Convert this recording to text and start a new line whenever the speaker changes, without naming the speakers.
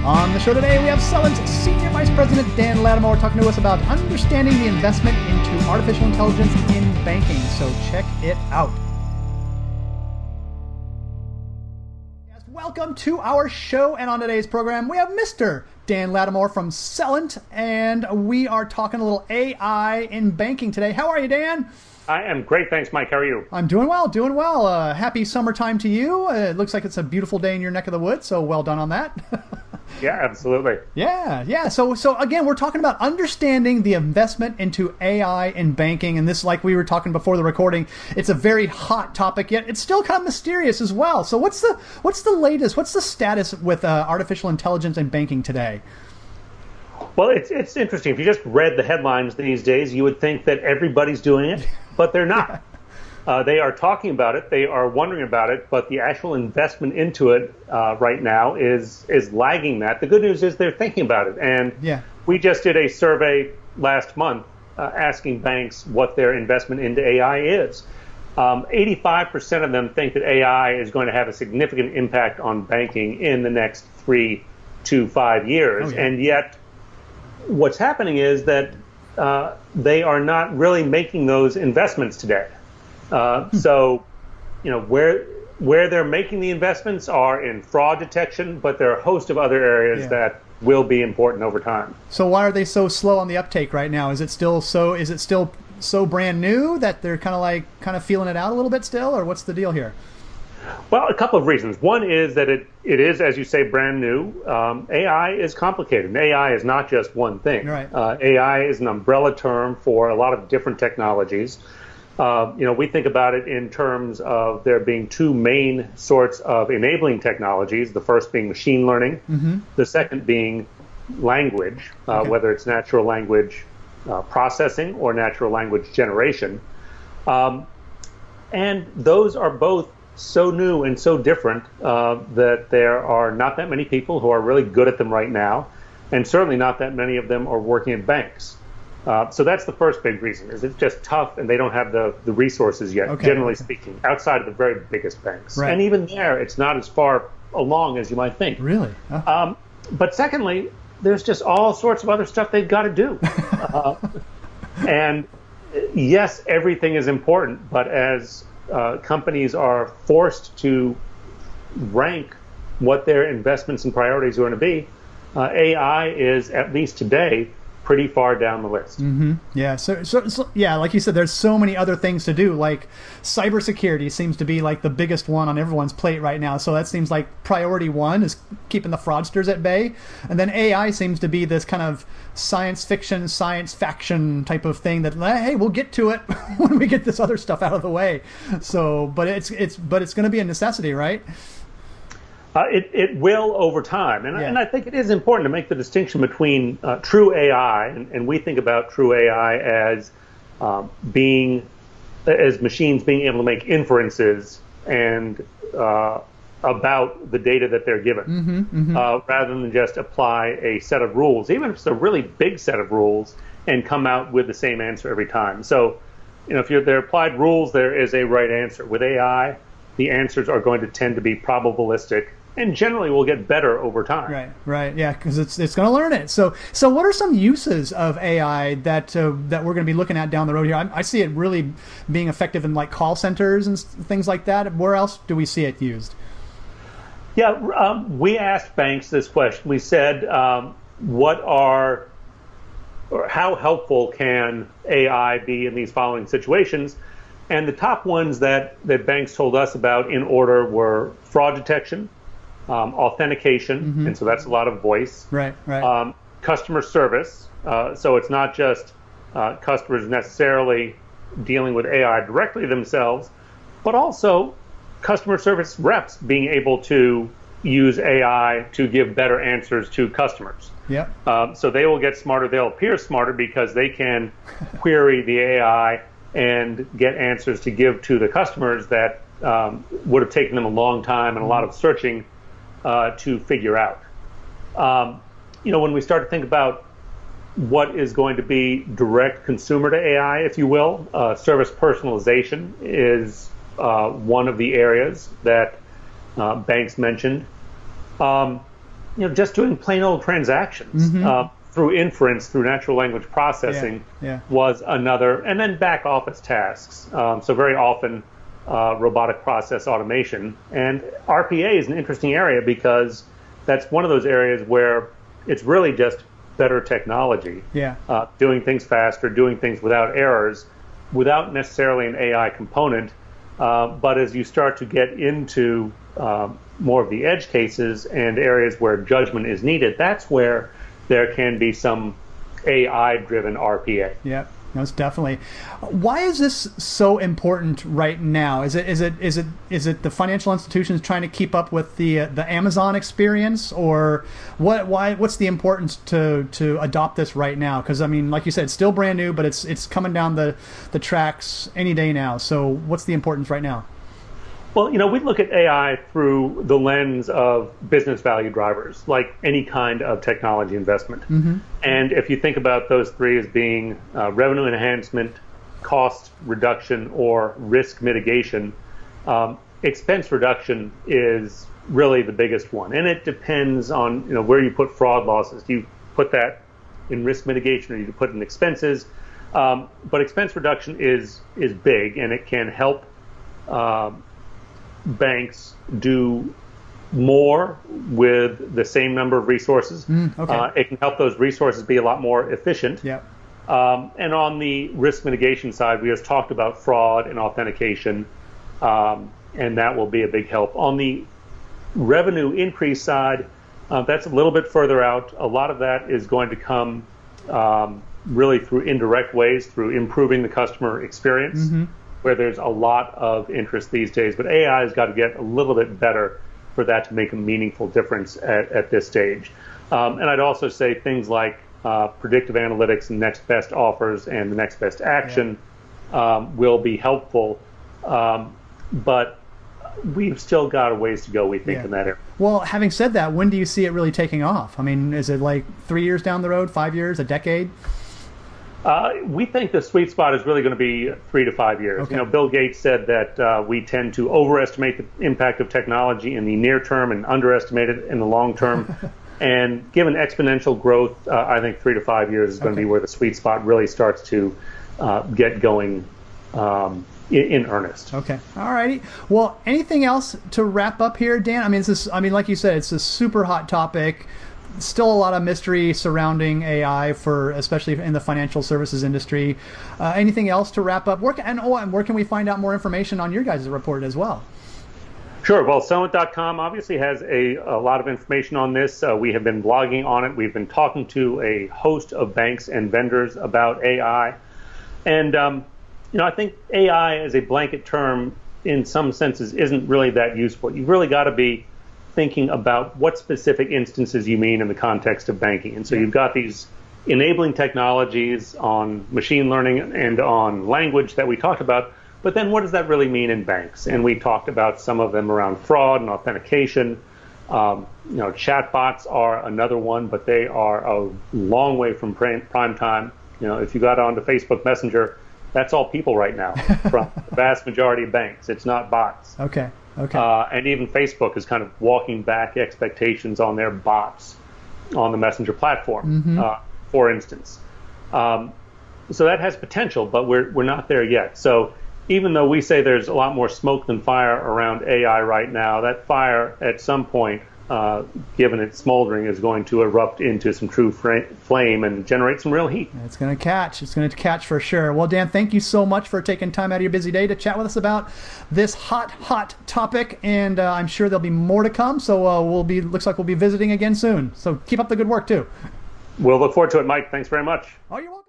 On the show today, we have Celent's Senior Vice President Dan Lattimore talking to us about understanding the investment into artificial intelligence in banking. So check it out. Welcome to our show, and on today's program, we have Mr. Dan Lattimore from Celent, and we are talking a little AI in banking today. How are you, Dan?
I am great, thanks, Mike. How are you?
I'm doing well, doing well. Happy summertime to you. It looks like it's a beautiful day in your neck of the woods, so well done on that.
Yeah, absolutely.
Yeah. So again, we're talking about understanding the investment into AI in banking, and this, like we were talking before the recording, it's a very hot topic, yet it's still kind of mysterious as well. So what's the latest? What's the status with artificial intelligence in banking today?
Well, it's interesting. If you just read the headlines these days, you would think that everybody's doing it, but they're not. They are talking about it, they are wondering about it, but the actual investment into it right now is lagging that. The good news is they're thinking about it. And we just did a survey last month asking banks what their investment into AI is. 85% of them think that AI is going to have a significant impact on banking in the next 3 to 5 years. And yet, what's happening is that they are not really making those investments today. So, where they're making the investments are in fraud detection, but there are a host of other areas that will be important over time.
So why are they so slow on the uptake right now? Is it still so brand new that they're kind of feeling it out a little bit still, or what's the deal here?
Well, a couple of reasons. One is that it is, as you say, brand new. AI is complicated. And AI is not just one thing.
Right.
AI is an umbrella term for a lot of different technologies. We think about it in terms of there being two main sorts of enabling technologies, the first being machine learning, the second being language, whether it's natural language processing or natural language generation. And those are both so new and so different that there are not that many people who are really good at them right now, and certainly not that many of them are working at banks. So that's the first big reason, is it's just tough and they don't have the resources yet, generally speaking, outside of the very biggest banks.
Right.
And even there, it's not as far along as you might think.
Really? Oh.
But secondly, there's just all sorts of other stuff they've got to do. And yes, everything is important, but as companies are forced to rank what their investments and priorities are going to be, AI is, at least today, pretty far down the list.
Yeah. So, like you said, there's so many other things to do. Like cybersecurity seems to be like the biggest one on everyone's plate right now. So that seems like priority one is keeping the fraudsters at bay. And then AI seems to be this kind of science fiction, science faction type of thing that, hey, we'll get to it when we get this other stuff out of the way. So, but it's going to be a necessity, right?
It will over time, and I think it is important to make the distinction between true AI, and we think about true AI as machines being able to make inferences and about the data that they're given, rather than just apply a set of rules, even if it's a really big set of rules, and come out with the same answer every time. So, if they're applied rules, there is a right answer. With AI, the answers are going to tend to be probabilistic, and generally will get better over time.
Right, yeah, because it's going to learn it. So what are some uses of AI that we're going to be looking at down the road here? I see it really being effective in like call centers and things like that. Where else do we see it used?
Yeah, we asked banks this question. We said, how helpful can AI be in these following situations? And the top ones that banks told us about in order were fraud detection, authentication, and so that's a lot of voice.
Right.
Customer service, so it's not just customers necessarily dealing with AI directly themselves, but also customer service reps being able to use AI to give better answers to customers. So they will get smarter, they'll appear smarter because they can query the AI and get answers to give to the customers that would have taken them a long time and a lot of searching to figure out. When we start to think about what is going to be direct consumer to AI, if you will, service personalization is one of the areas that banks mentioned. just doing plain old transactions through inference, through natural language processing was another, and then back office tasks. So very often robotic process automation. And RPA is an interesting area because that's one of those areas where it's really just better technology, doing things faster, doing things without errors, without necessarily an AI component. But as you start to get into more of the edge cases and areas where judgment is needed, that's where there can be some AI-driven RPA.
Yeah, most definitely. Why is this so important right now? Is it the financial institutions trying to keep up with the Amazon experience, or what? What's the importance to adopt this right now? Because I mean, like you said, it's still brand new, but it's coming down the tracks any day now. So what's the importance right now?
Well, we look at AI through the lens of business value drivers, like any kind of technology investment. And if you think about those three as being revenue enhancement, cost reduction, or risk mitigation, expense reduction is really the biggest one. And it depends on where you put fraud losses. Do you put that in risk mitigation, or do you put it in expenses? But expense reduction is big, and it can help banks do more with the same number of resources. It can help those resources be a lot more efficient. And on the risk mitigation side, we just talked about fraud and authentication, and that will be a big help. On the revenue increase side, that's a little bit further out. A lot of that is going to come really through indirect ways, through improving the customer experience, where there's a lot of interest these days. But AI has got to get a little bit better for that to make a meaningful difference at this stage. And I'd also say things like predictive analytics and next best offers and the next best action will be helpful. But we've still got a ways to go, we think, in that area.
Well, having said that, when do you see it really taking off? I mean, is it like 3 years down the road, 5 years, a decade?
We think the sweet spot is really going to be 3 to 5 years. Bill Gates said that we tend to overestimate the impact of technology in the near term and underestimate it in the long term. And given exponential growth, I think 3 to 5 years is going to be where the sweet spot really starts to get going in earnest.
Okay. All righty. Well, anything else to wrap up here, Dan? I mean, like you said, it's a super hot topic. Still a lot of mystery surrounding AI, especially in the financial services industry. Anything else to wrap up? Where can we find out more information on your guys' report as well?
Sure. Well, Summit.com obviously has a lot of information on this. We have been blogging on it. We've been talking to a host of banks and vendors about AI. And, I think AI as a blanket term in some senses isn't really that useful. You've really got to be thinking about what specific instances you mean in the context of banking. And so you've got these enabling technologies on machine learning and on language that we talked about, but then what does that really mean in banks? And we talked about some of them around fraud and authentication. Chatbots are another one, but they are a long way from prime time. If you got onto Facebook Messenger, that's all people right now from the vast majority of banks. It's not bots.
Okay.
And even Facebook is kind of walking back expectations on their bots on the Messenger platform, for instance. So that has potential, but we're not there yet. So even though we say there's a lot more smoke than fire around AI right now, that fire at some point, given its smoldering, is going to erupt into some true flame and generate some real heat.
It's going to catch. It's going to catch for sure. Well, Dan, thank you so much for taking time out of your busy day to chat with us about this hot topic, and I'm sure there'll be more to come. So looks like we'll be visiting again soon. So keep up the good work too.
We'll look forward to it, Mike. Thanks very much.
Oh, you're welcome.